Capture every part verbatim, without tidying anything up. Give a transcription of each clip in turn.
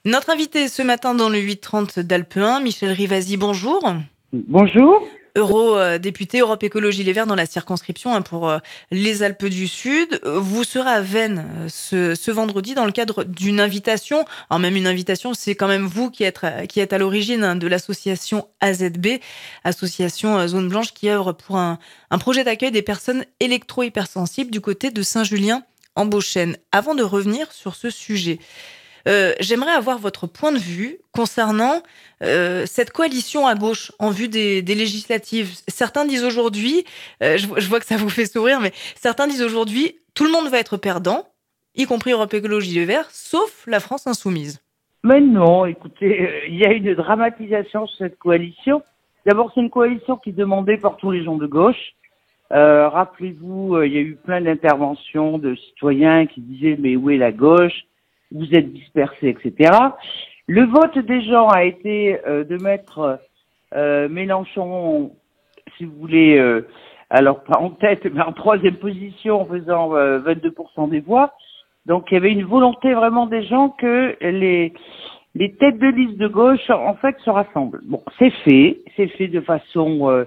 Notre invité ce matin dans le huit trente d'Alpe un, Michel Rivasi, bonjour. Bonjour. Eurodéputé Europe Écologie Les Verts dans la circonscription hein, pour euh, les Alpes du Sud. Vous serez à Veynes euh, ce, ce vendredi dans le cadre d'une invitation. Alors même une invitation, c'est quand même vous qui êtes, qui êtes à l'origine hein, de l'association A Z B, association euh, Zone Blanche, qui œuvre pour un, un projet d'accueil des personnes électro-hypersensibles du côté de Saint-Julien en Beauchêne. Avant de revenir sur ce sujet, Euh, j'aimerais avoir votre point de vue concernant euh, cette coalition à gauche en vue des, des législatives. Certains disent aujourd'hui, euh, je, je vois que ça vous fait sourire, mais certains disent aujourd'hui, tout le monde va être perdant, y compris Europe Écologie Les Verts, sauf la France Insoumise. Mais non, écoutez, euh, il y a une dramatisation sur cette coalition. D'abord, c'est une coalition qui est demandée par tous les gens de gauche. Euh, rappelez-vous, euh, il y a eu plein d'interventions de citoyens qui disaient « mais où est la gauche ? Vous êtes dispersés, et cetera » Le vote des gens a été euh, de mettre euh, Mélenchon, si vous voulez, euh, alors pas en tête, mais en troisième position en faisant euh, vingt-deux pour cent des voix. Donc il y avait une volonté vraiment des gens que les les têtes de liste de gauche en fait se rassemblent. Bon, c'est fait, c'est fait de façon euh,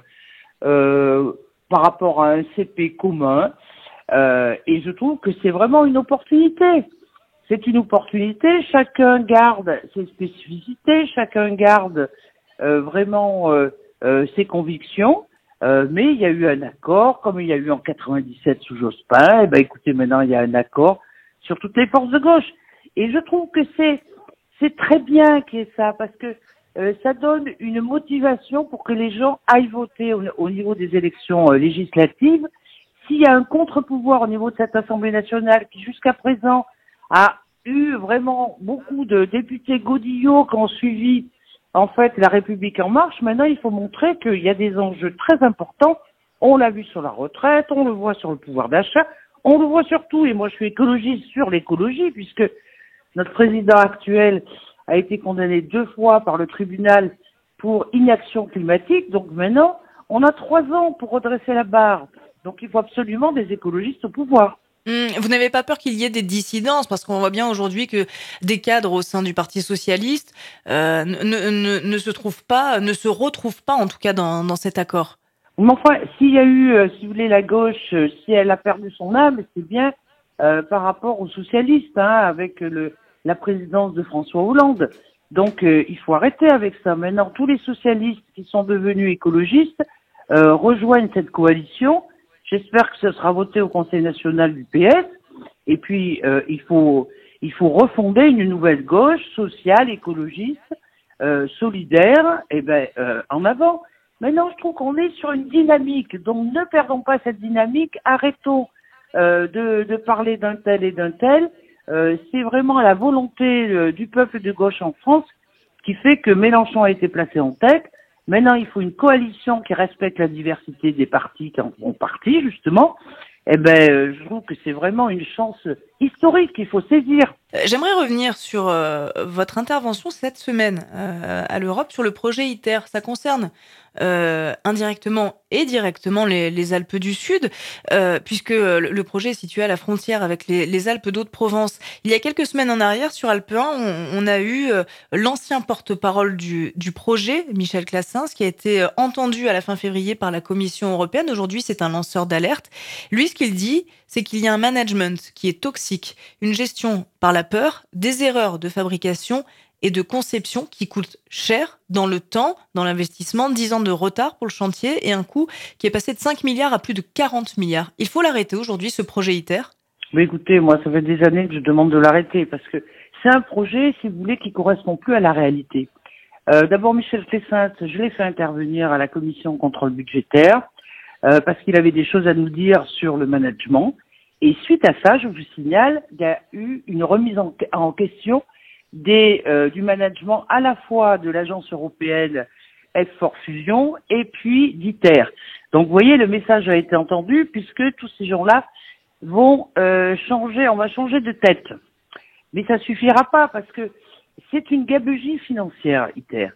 euh, par rapport à un C P commun, euh, et je trouve que c'est vraiment une opportunité. C'est une opportunité. Chacun garde ses spécificités, chacun garde euh, vraiment euh, euh, ses convictions. Euh, mais il y a eu un accord, comme il y a eu en quatre-vingt-dix-sept sous Jospin. Et ben écoutez, maintenant il y a un accord sur toutes les forces de gauche. Et je trouve que c'est c'est très bien qu'il y ait ça, parce que euh, ça donne une motivation pour que les gens aillent voter au, au niveau des élections euh, législatives. S'il y a un contre-pouvoir au niveau de cette Assemblée nationale qui jusqu'à présent a eu vraiment beaucoup de députés godillots qui ont suivi en fait la République en marche, maintenant il faut montrer qu'il y a des enjeux très importants. On l'a vu sur la retraite, on le voit sur le pouvoir d'achat, on le voit surtout, et moi je suis écologiste sur l'écologie, puisque notre président actuel a été condamné deux fois par le tribunal pour inaction climatique. Donc maintenant, on a trois ans pour redresser la barre. Donc il faut absolument des écologistes au pouvoir. Hum, vous n'avez pas peur qu'il y ait des dissidences, parce qu'on voit bien aujourd'hui que des cadres au sein du Parti socialiste euh, ne, ne, ne se trouvent pas, ne se retrouvent pas en tout cas dans, dans cet accord. Mais enfin, s'il y a eu, euh, si vous voulez, la gauche, euh, si elle a perdu son âme, c'est bien euh, par rapport aux socialistes, hein, avec le, la présidence de François Hollande. Donc, euh, il faut arrêter avec ça. Maintenant, tous les socialistes qui sont devenus écologistes euh, rejoignent cette coalition. J'espère que ce sera voté au Conseil national du P S. Et puis, euh, il faut, il faut refonder une nouvelle gauche sociale, écologiste, euh, solidaire. Et ben, euh, en avant. Maintenant, je trouve qu'on est sur une dynamique, donc ne perdons pas cette dynamique, arrêtons euh, de, de parler d'un tel et d'un tel. Euh, c'est vraiment la volonté euh, du peuple de gauche en France qui fait que Mélenchon a été placé en tête. Maintenant, il faut une coalition qui respecte la diversité des partis qui en font partie, justement. Eh ben, euh, je trouve que c'est vraiment une chance historique qu'il faut saisir. Euh, J'aimerais revenir sur euh, votre intervention cette semaine euh, à l'Europe sur le projet ITER. Ça concerne euh, indirectement et directement les, les Alpes du Sud, euh, puisque le, le projet est situé à la frontière avec les, les Alpes d'Haute-Provence. Il y a quelques semaines en arrière, sur Alpe un, on, on a eu euh, l'ancien porte-parole du, du projet, Michel Classens, qui a été euh, entendu à la fin février par la Commission européenne. Aujourd'hui, c'est un lanceur d'alerte. Lui, ce qu'il dit, c'est qu'il y a un management qui est toxique, une gestion par la peur, des erreurs de fabrication et de conception qui coûtent cher dans le temps, dans l'investissement, dix ans de retard pour le chantier et un coût qui est passé de cinq milliards à plus de quarante milliards. Il faut l'arrêter aujourd'hui, ce projet ITER. Mais écoutez, moi, ça fait des années que je demande de l'arrêter parce que c'est un projet, si vous voulez, qui correspond plus à la réalité. Euh, d'abord, Michel Classens, je l'ai fait intervenir à la commission contrôle budgétaire euh, parce qu'il avait des choses à nous dire sur le management. Et suite à ça, je vous signale, il y a eu une remise en, en question des, euh, du management à la fois de l'agence européenne F quatre Fusion et puis d'ITER. Donc, vous voyez, le message a été entendu puisque tous ces gens-là vont euh, changer, on va changer de tête. Mais ça suffira pas parce que c'est une gabegie financière, ITER.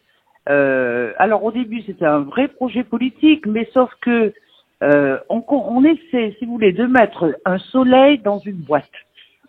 Euh, alors au début, c'était un vrai projet politique, mais sauf que euh, on, on essaie, si vous voulez, de mettre un soleil dans une boîte.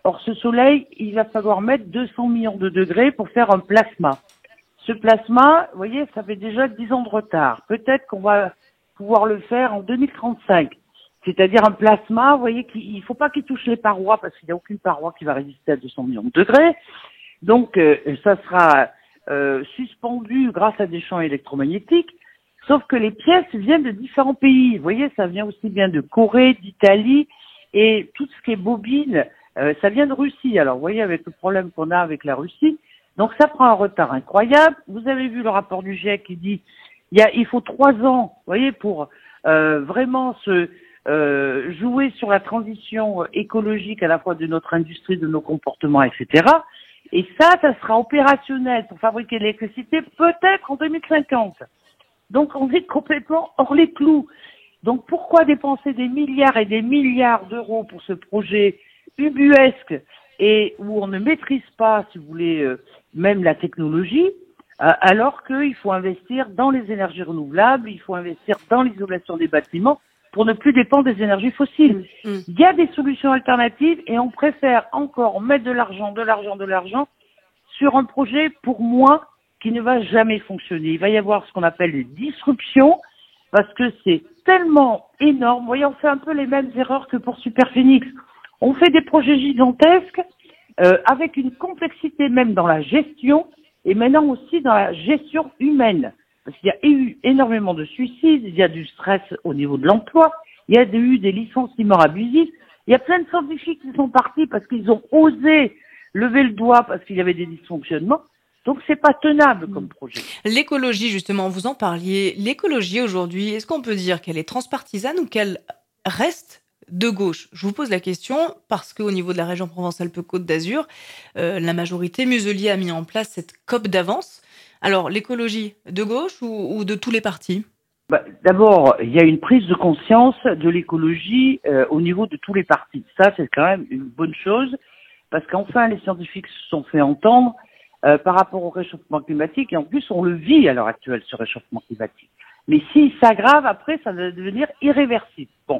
Or, ce soleil, il va falloir mettre deux cents millions de degrés pour faire un plasma. Ce plasma, vous voyez, ça fait déjà dix ans de retard. Peut-être qu'on va pouvoir le faire en deux mille trente-cinq. C'est-à-dire un plasma, vous voyez, qu'il ne faut pas qu'il touche les parois parce qu'il n'y a aucune paroi qui va résister à deux cents millions de degrés. Donc, euh, ça sera euh, suspendu grâce à des champs électromagnétiques. Sauf que les pièces viennent de différents pays. Vous voyez, ça vient aussi bien de Corée, d'Italie et tout ce qui est bobine, euh, ça vient de Russie. Alors, vous voyez, avec le problème qu'on a avec la Russie, donc ça prend un retard incroyable. Vous avez vu le rapport du GIEC qui dit il y a, il faut trois ans, vous voyez, pour euh, vraiment se euh, jouer sur la transition écologique à la fois de notre industrie, de nos comportements, et cetera. Et ça, ça sera opérationnel pour fabriquer de l'électricité peut-être en deux mille cinquante. Donc on est complètement hors les clous. Donc pourquoi dépenser des milliards et des milliards d'euros pour ce projet ubuesque et où on ne maîtrise pas, si vous voulez, euh, même la technologie, euh, alors qu'il faut investir dans les énergies renouvelables, il faut investir dans l'isolation des bâtiments pour ne plus dépendre des énergies fossiles. Mmh. Il y a des solutions alternatives et on préfère encore mettre de l'argent, de l'argent, de l'argent sur un projet, pour moi, qui ne va jamais fonctionner. Il va y avoir ce qu'on appelle des disruptions parce que c'est tellement énorme. Vous voyez, on fait un peu les mêmes erreurs que pour Superphénix. On fait des projets gigantesques euh, avec une complexité même dans la gestion et maintenant aussi dans la gestion humaine. Parce qu'il y a eu énormément de suicides, il y a du stress au niveau de l'emploi, il y a eu des licenciements abusifs. Il y a plein de scientifiques qui sont partis parce qu'ils ont osé lever le doigt parce qu'il y avait des dysfonctionnements. Donc, c'est pas tenable comme projet. L'écologie, justement, vous en parliez. L'écologie, aujourd'hui, est-ce qu'on peut dire qu'elle est transpartisane ou qu'elle reste de gauche? Je vous pose la question parce qu'au niveau de la région Provence-Alpes-Côte d'Azur, euh, la majorité Muselier a mis en place cette C O P d'avance. Alors, l'écologie de gauche ou, ou de tous les partis? Bah, d'abord, il y a une prise de conscience de l'écologie euh, au niveau de tous les partis. Ça, c'est quand même une bonne chose parce qu'enfin, les scientifiques se sont fait entendre Euh, par rapport au réchauffement climatique, et en plus on le vit à l'heure actuelle, ce réchauffement climatique. Mais s'il s'aggrave, après ça va devenir irréversible. Bon.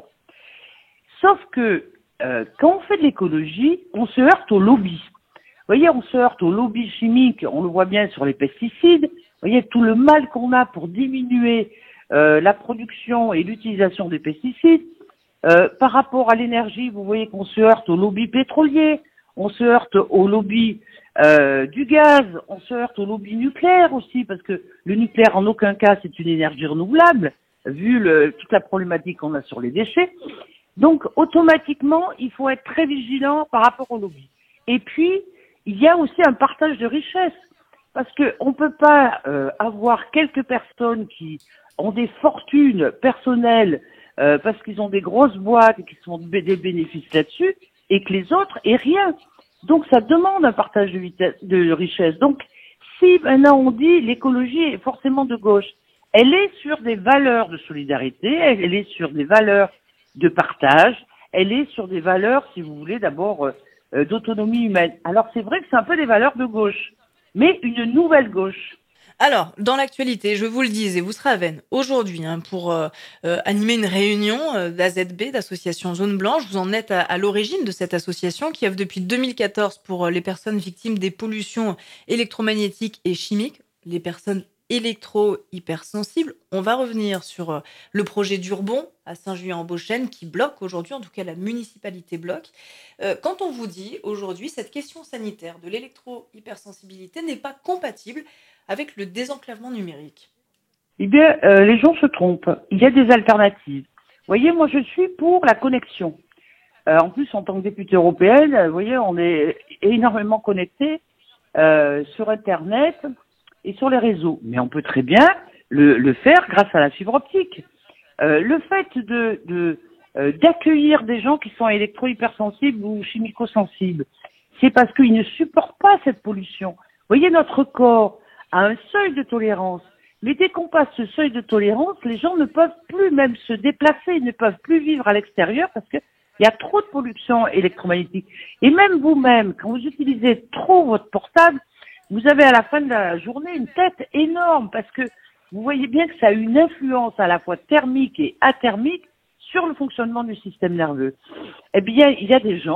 Sauf que euh, quand on fait de l'écologie, on se heurte au lobby. Vous voyez, on se heurte au lobby chimique, on le voit bien sur les pesticides. Vous voyez, tout le mal qu'on a pour diminuer euh, la production et l'utilisation des pesticides. Euh, par rapport à l'énergie, vous voyez qu'on se heurte au lobby pétrolier, on se heurte au lobby Euh, du gaz, on se heurte au lobby nucléaire aussi, parce que le nucléaire en aucun cas c'est une énergie renouvelable, vu le, toute la problématique qu'on a sur les déchets. Donc automatiquement, il faut être très vigilant par rapport au lobby. Et puis, il y a aussi un partage de richesses, parce qu'on ne peut pas euh, avoir quelques personnes qui ont des fortunes personnelles, euh, parce qu'ils ont des grosses boîtes et qui font des bénéfices là-dessus, et que les autres aient rien. Donc, ça demande un partage de, vitesse, de richesse. Donc, si maintenant on dit l'écologie est forcément de gauche, elle est sur des valeurs de solidarité, elle est sur des valeurs de partage, elle est sur des valeurs, si vous voulez, d'abord euh, d'autonomie humaine. Alors, c'est vrai que c'est un peu des valeurs de gauche, mais une nouvelle gauche. Alors, dans l'actualité, je vous le disais, vous serez à Vennes aujourd'hui hein, pour euh, euh, animer une réunion euh, d'A Z B, d'association Zone Blanche. Vous en êtes à, à l'origine de cette association qui œuvre depuis deux mille quatorze pour euh, les personnes victimes des pollutions électromagnétiques et chimiques, les personnes électro-hypersensibles. On va revenir sur euh, le projet d'Urbon à Saint-Julien-en-Beauchêne qui bloque aujourd'hui, en tout cas la municipalité bloque. Euh, quand on vous dit aujourd'hui cette question sanitaire de l'électro-hypersensibilité n'est pas compatible avec le désenclavement numérique? Eh bien, euh, les gens se trompent. Il y a des alternatives. Vous voyez, moi, je suis pour la connexion. Euh, en plus, en tant que députée européenne, vous voyez, on est énormément connectés euh, sur Internet et sur les réseaux. Mais on peut très bien le, le faire grâce à la fibre optique. Euh, le fait de, de euh, d'accueillir des gens qui sont électro-hypersensibles ou chimico-sensibles, c'est parce qu'ils ne supportent pas cette pollution. Vous voyez, notre corps à un seuil de tolérance. Mais dès qu'on passe ce seuil de tolérance, les gens ne peuvent plus même se déplacer, ils ne peuvent plus vivre à l'extérieur parce qu'il y a trop de pollution électromagnétique. Et même vous-même, quand vous utilisez trop votre portable, vous avez à la fin de la journée une tête énorme parce que vous voyez bien que ça a une influence à la fois thermique et athermique sur le fonctionnement du système nerveux. Eh bien, il y a des gens,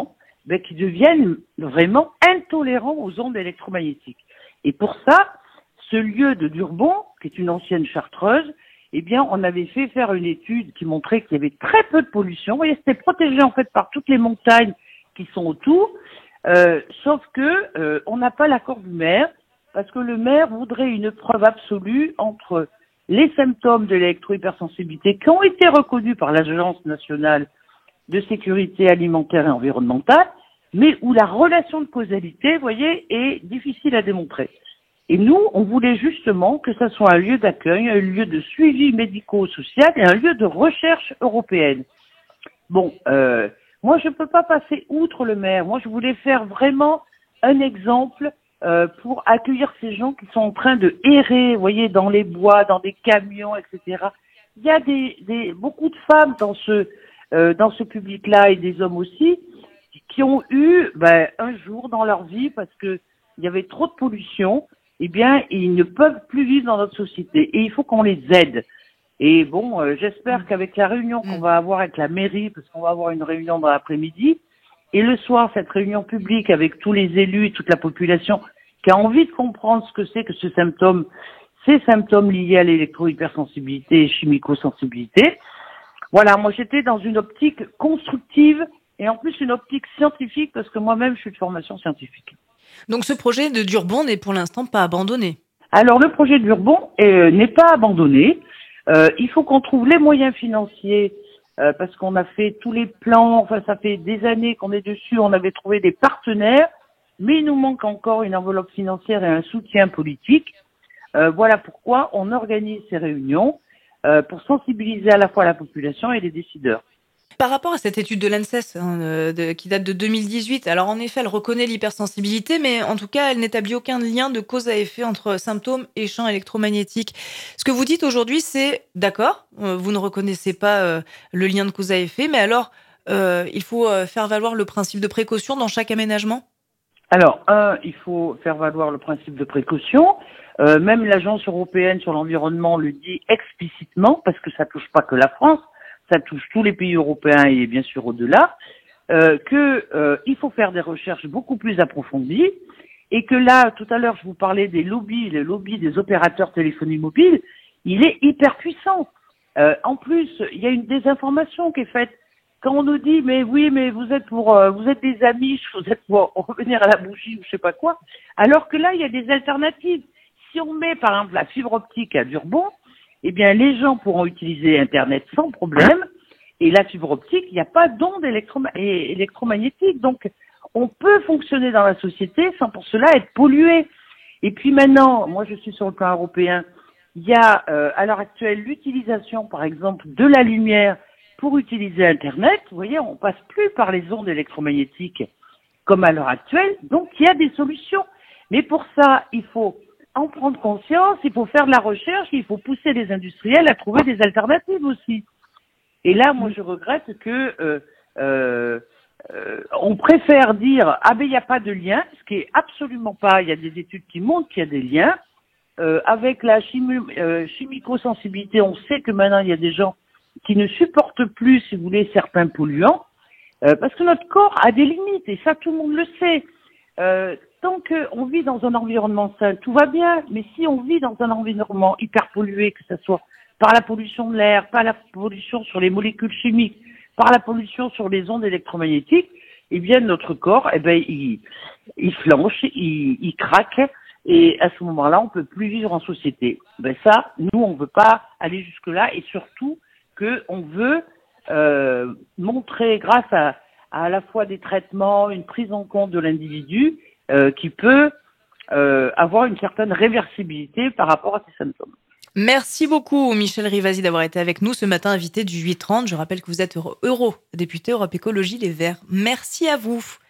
ben, qui deviennent vraiment intolérants aux ondes électromagnétiques. Et pour ça, ce lieu de Durbon, qui est une ancienne chartreuse, eh bien, on avait fait faire une étude qui montrait qu'il y avait très peu de pollution. Vous voyez, c'était protégé en fait par toutes les montagnes qui sont autour, euh, sauf que euh, on n'a pas l'accord du maire, parce que le maire voudrait une preuve absolue entre les symptômes de l'électrohypersensibilité qui ont été reconnus par l'Agence nationale de sécurité alimentaire et environnementale, mais où la relation de causalité, vous voyez, est difficile à démontrer. Et nous, on voulait justement que ça soit un lieu d'accueil, un lieu de suivi médico-social et un lieu de recherche européenne. Bon, euh, moi, je ne peux pas passer outre le maire. Moi, je voulais faire vraiment un exemple euh, pour accueillir ces gens qui sont en train de errer, vous voyez, dans les bois, dans des camions, et cetera. Il y a des, des beaucoup de femmes dans ce euh, dans ce public-là et des hommes aussi qui ont eu ben, un jour dans leur vie parce que il y avait trop de pollution. Eh bien, ils ne peuvent plus vivre dans notre société et il faut qu'on les aide. Et bon, euh, j'espère qu'avec la réunion qu'on va avoir avec la mairie, parce qu'on va avoir une réunion dans l'après-midi, et le soir, cette réunion publique avec tous les élus et toute la population qui a envie de comprendre ce que c'est que ce symptôme, ces symptômes liés à l'électro-hypersensibilité et chimico-sensibilité. Voilà, moi j'étais dans une optique constructive et en plus une optique scientifique parce que moi-même je suis de formation scientifique. Donc ce projet de Durbon n'est pour l'instant pas abandonné. Alors le projet de Durbon euh, n'est pas abandonné. Euh, il faut qu'on trouve les moyens financiers euh, parce qu'on a fait tous les plans. Enfin, ça fait des années qu'on est dessus. On avait trouvé des partenaires, mais il nous manque encore une enveloppe financière et un soutien politique. Euh, voilà pourquoi on organise ces réunions euh, pour sensibiliser à la fois la population et les décideurs. Par rapport à cette étude de l'ANSES hein, de, de, qui date de deux mille dix-huit, alors en effet, elle reconnaît l'hypersensibilité, mais en tout cas, elle n'établit aucun lien de cause à effet entre symptômes et champs électromagnétiques. Ce que vous dites aujourd'hui, c'est d'accord, euh, vous ne reconnaissez pas euh, le lien de cause à effet, mais alors, euh, il faut euh, faire valoir le principe de précaution dans chaque aménagement ? Alors, un, il faut faire valoir le principe de précaution. Euh, même l'Agence européenne sur l'environnement le dit explicitement, parce que ça touche pas que la France, ça touche tous les pays européens et bien sûr au-delà, euh, que euh, il faut faire des recherches beaucoup plus approfondies et que là, tout à l'heure, je vous parlais des lobbies, les lobbies des opérateurs téléphonie mobile, il est hyper puissant. Euh, en plus, il y a une désinformation qui est faite. Quand on nous dit, mais oui, mais vous êtes pour, euh, vous êtes des amis, vous êtes pour revenir à la bougie ou je sais pas quoi, alors que là, il y a des alternatives. Si on met, par exemple, la fibre optique à Durbon, eh bien, les gens pourront utiliser Internet sans problème. Et la fibre optique, il n'y a pas d'onde électrom- électromagnétique. Donc, on peut fonctionner dans la société sans pour cela être pollué. Et puis maintenant, moi, je suis sur le plan européen, il y a euh, à l'heure actuelle l'utilisation, par exemple, de la lumière pour utiliser Internet. Vous voyez, on passe plus par les ondes électromagnétiques comme à l'heure actuelle. Donc, il y a des solutions. Mais pour ça, il faut en prendre conscience, il faut faire de la recherche, il faut pousser les industriels à trouver des alternatives aussi. Et là, moi, je regrette que euh, euh, euh, on préfère dire ah ben il n'y a pas de lien, ce qui est absolument pas. Il y a des études qui montrent qu'il y a des liens euh, avec la chimi- euh, chimico-sensibilité. On sait que maintenant il y a des gens qui ne supportent plus, si vous voulez, certains polluants, euh, parce que notre corps a des limites et ça tout le monde le sait. Euh, tant qu'on vit dans un environnement sain, tout va bien, mais si on vit dans un environnement hyper pollué, que ce soit par la pollution de l'air, par la pollution sur les molécules chimiques, par la pollution sur les ondes électromagnétiques, eh bien notre corps, eh ben il, il flanche, il, il craque, et à ce moment-là, on peut plus vivre en société. Ben ça, nous, on veut pas aller jusque-là, et surtout qu'on veut euh, montrer, grâce à à la fois des traitements, une prise en compte de l'individu euh, qui peut euh, avoir une certaine réversibilité par rapport à ces symptômes. Merci beaucoup Michel Rivasi d'avoir été avec nous ce matin, invité du huit trente. Je rappelle que vous êtes eurodéputé Europe Écologie Les Verts. Merci à vous.